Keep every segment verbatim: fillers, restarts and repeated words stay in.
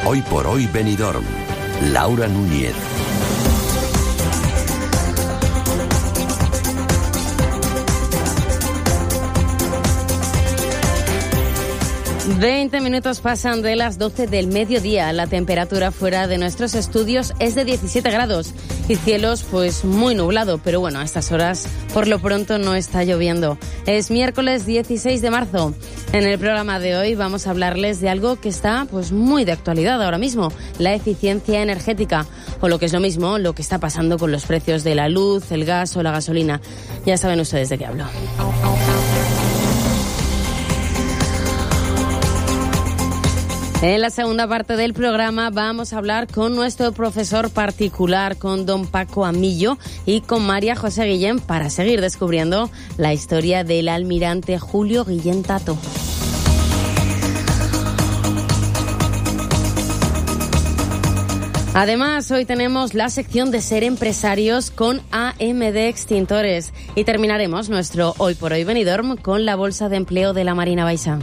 Hoy por hoy Benidorm. Laura Núñez. veinte minutos pasan de las doce del mediodía. La temperatura fuera de nuestros estudios es de diecisiete grados y cielos pues muy nublado, pero bueno, a estas horas por lo pronto no está lloviendo. Es miércoles dieciséis de marzo. En el programa de hoy vamos a hablarles de algo que está pues muy de actualidad ahora mismo, la eficiencia energética, o lo que es lo mismo, lo que está pasando con los precios de la luz, el gas o la gasolina. Ya saben ustedes de qué hablo. En la segunda parte del programa vamos a hablar con nuestro profesor particular, con don Paco Amillo y con María José Guillén, para seguir descubriendo la historia del almirante Julio Guillén Tato. Además, hoy tenemos la sección de Ser Empresarios con A M D Extintores y terminaremos nuestro Hoy por Hoy Benidorm con la Bolsa de Empleo de la Marina Baixa.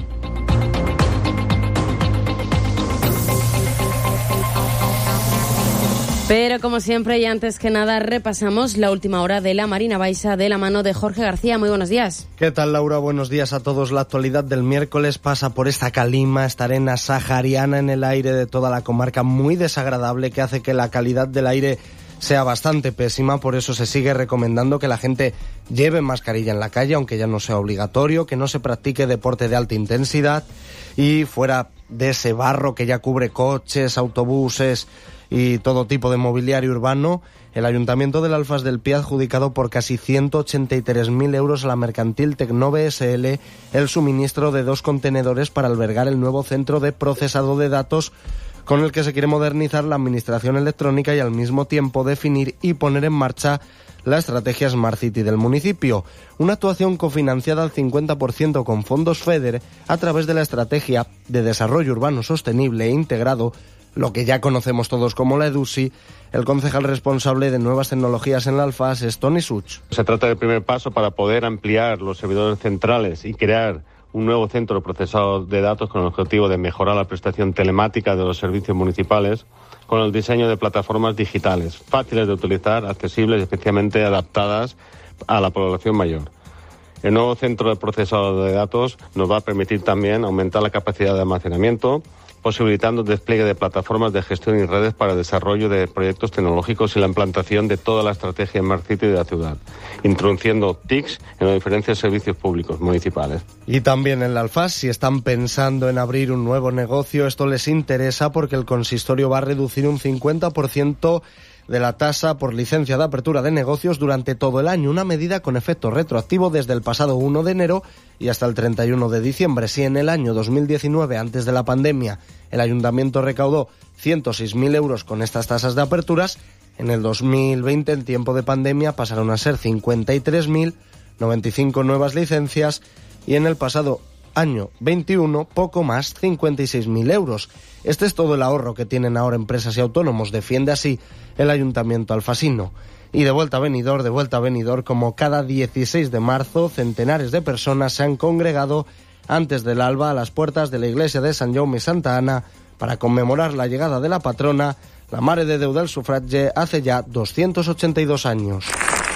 Pero como siempre y antes que nada repasamos la última hora de la Marina Baixa de la mano de Jorge García. Muy buenos días. ¿Qué tal, Laura? Buenos días a todos. La actualidad del miércoles pasa por esta calima, esta arena sahariana en el aire de toda la comarca, muy desagradable, que hace que la calidad del aire sea bastante pésima. Por eso se sigue recomendando que la gente lleve mascarilla en la calle, aunque ya no sea obligatorio, que no se practique deporte de alta intensidad y fuera de ese barro que ya cubre coches, autobuses y todo tipo de mobiliario urbano. El Ayuntamiento del Alfaz del Pi ha adjudicado por casi ciento ochenta y tres mil euros a la mercantil Tecnove S L el suministro de dos contenedores para albergar el nuevo centro de procesado de datos, con el que se quiere modernizar la administración electrónica y al mismo tiempo definir y poner en marcha la estrategia Smart City del municipio, una actuación cofinanciada al cincuenta por ciento con fondos FEDER a través de la Estrategia de Desarrollo Urbano Sostenible e Integrado, lo que ya conocemos todos como la EDUSI. El concejal responsable de nuevas tecnologías en la Alfaz es Toni Such. Se trata del primer paso para poder ampliar los servidores centrales y crear un nuevo centro de procesado de datos con el objetivo de mejorar la prestación telemática de los servicios municipales con el diseño de plataformas digitales fáciles de utilizar, accesibles y especialmente adaptadas a la población mayor. El nuevo centro de procesado de datos nos va a permitir también aumentar la capacidad de almacenamiento, posibilitando el despliegue de plataformas de gestión y redes para el desarrollo de proyectos tecnológicos y la implantación de toda la estrategia Smart City de la ciudad, introduciendo T I Cs en los diferentes servicios públicos municipales. Y también en la Alfaz, si están pensando en abrir un nuevo negocio, esto les interesa porque el consistorio va a reducir un cincuenta por ciento de la tasa por licencia de apertura de negocios durante todo el año, una medida con efecto retroactivo desde el pasado uno de enero y hasta el treinta y uno de diciembre. Si en el año dos mil diecinueve, antes de la pandemia, el ayuntamiento recaudó ciento seis mil euros con estas tasas de aperturas, en el dos mil veinte, en tiempo de pandemia, pasaron a ser cincuenta y tres mil, noventa y cinco nuevas licencias y en el pasado año veintiuno, poco más, cincuenta y seis mil euros. Este es todo el ahorro que tienen ahora empresas y autónomos, defiende así el ayuntamiento alfasino. Y de vuelta a Benidorm, de vuelta a Benidorm, como cada dieciséis de marzo, centenares de personas se han congregado antes del alba a las puertas de la iglesia de Sant Jaume i Santa Anna para conmemorar la llegada de la patrona, la Mare de Déu del Sufragi, hace ya doscientos ochenta y dos años.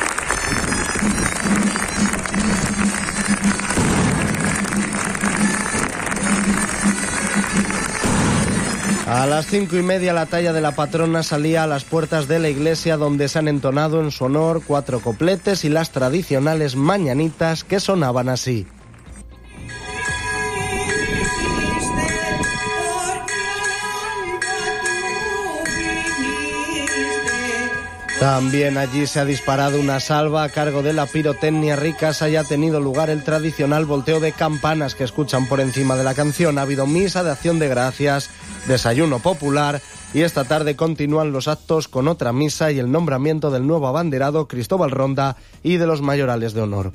A las cinco y media la talla de la patrona salía a las puertas de la iglesia, donde se han entonado en su honor cuatro copletes y las tradicionales mañanitas que sonaban así. También allí se ha disparado una salva a cargo de la pirotecnia Ricas. Haya tenido lugar el tradicional volteo de campanas que escuchan por encima de la canción. Ha habido misa de acción de gracias, desayuno popular y esta tarde continúan los actos con otra misa y el nombramiento del nuevo abanderado Cristóbal Ronda y de los mayorales de honor.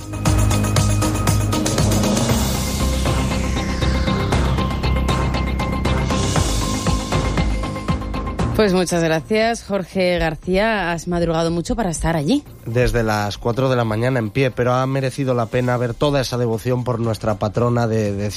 Pues muchas gracias, Jorge García. Has madrugado mucho para estar allí. Desde las cuatro de la mañana en pie, pero ha merecido la pena ver toda esa devoción por nuestra patrona de, de